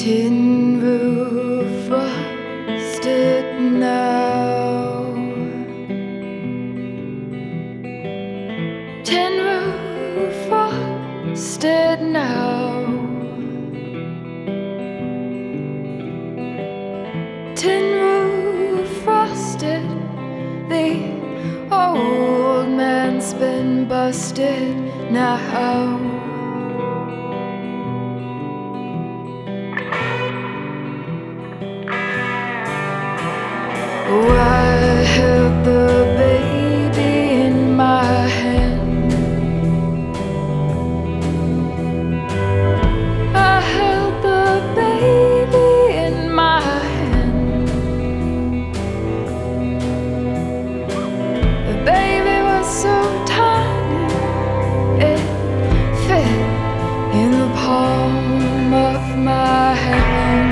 Tin roof rusted now. Tin roof rusted now. Tin roof rusted. The old man's been busted now. Oh, I held the baby in my hand. I held the baby in my hand. The baby was so tiny, it fit in the palm of my hand.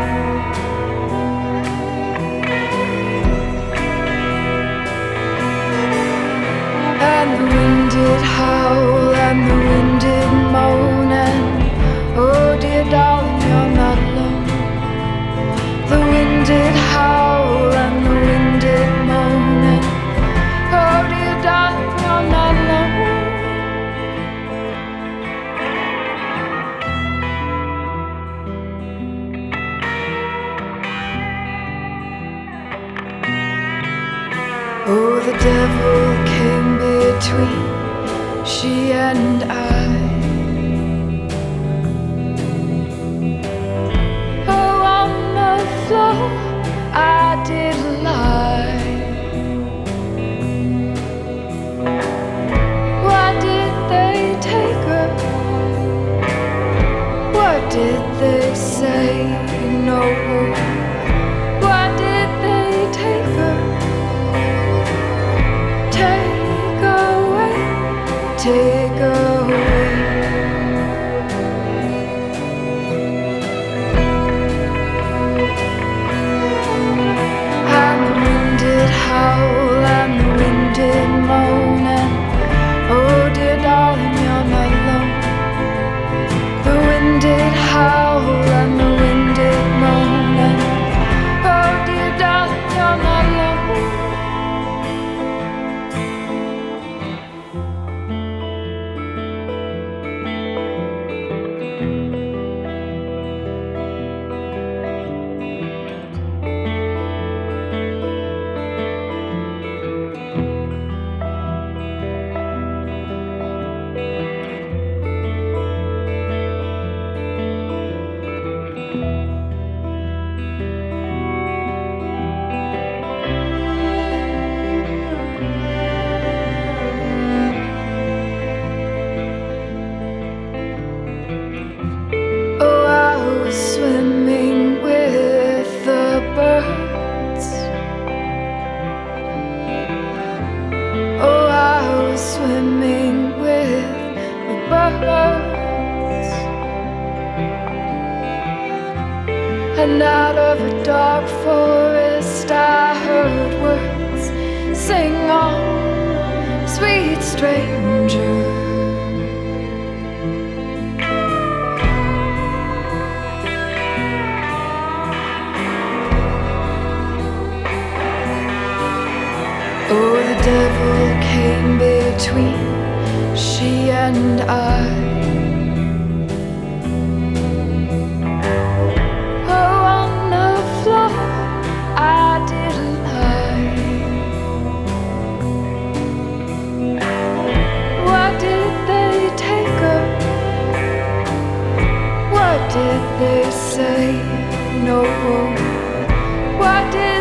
And the wind did howl, and the wind did moan, and oh dear darling, you're not alone. The wind did howl, and the wind did moan, and oh dear darling, you're not alone. Oh, the devil came between she and I. Oh, on the floor I did lie. Why did they take her? What did they say? No. Why did they take her? Take away. And the wind did howl, and the wind did moan, and oh dear darling, you're not alone. The wind did howl, and the wind did moan, and oh dear darling, you're not alone. Swimming with the birds. Oh, I was swimming with the birds. And out of a dark forest I heard words sing on, sweet stranger. Oh, the devil came between she and I. Oh, on the floor I did lie. Why did they take her? What did they say? No. Why did